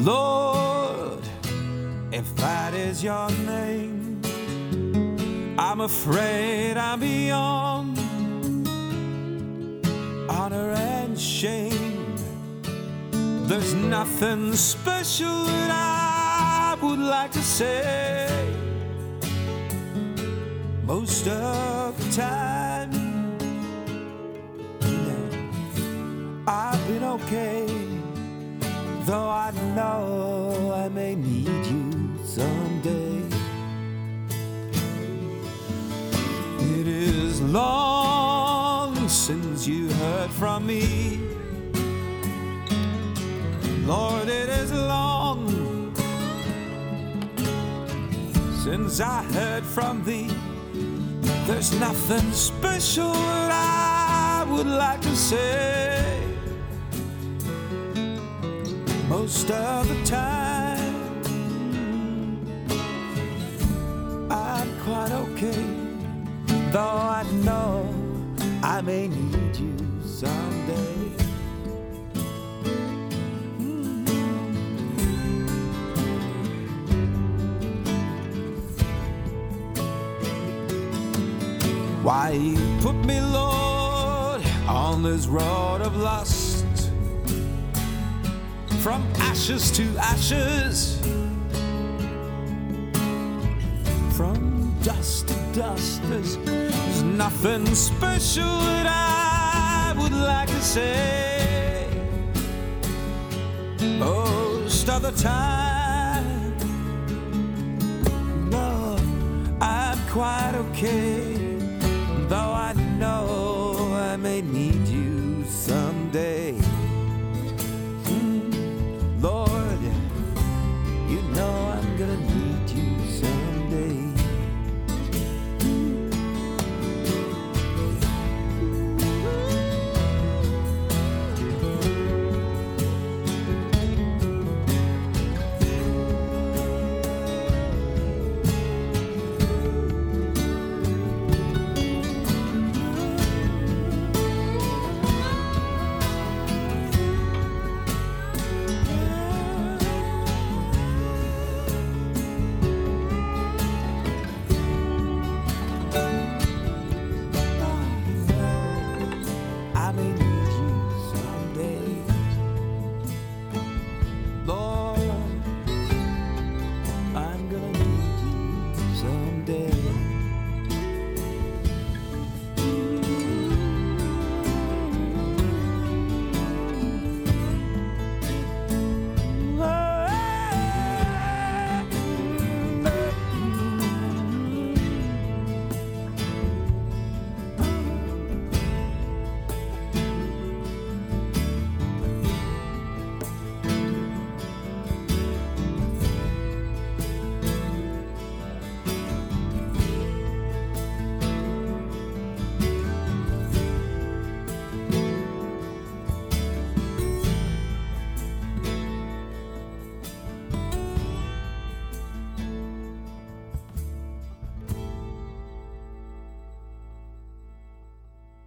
Lord, if that is your name, I'm afraid I'm beyond honor and shame. There's nothing special that I would like to say. Most of the time, I've been okay, though I know I may need you someday. It is long since you heard from me, Lord, it is long since I heard from thee. There's nothing special that I would like to say. Most of the time, I'm quite okay, though I know I may need you someday. Why you put me, Lord, on this road of lust, from ashes to ashes, from dust to dust. There's nothing special that I would like to say. Most of the time, no, I'm quite okay,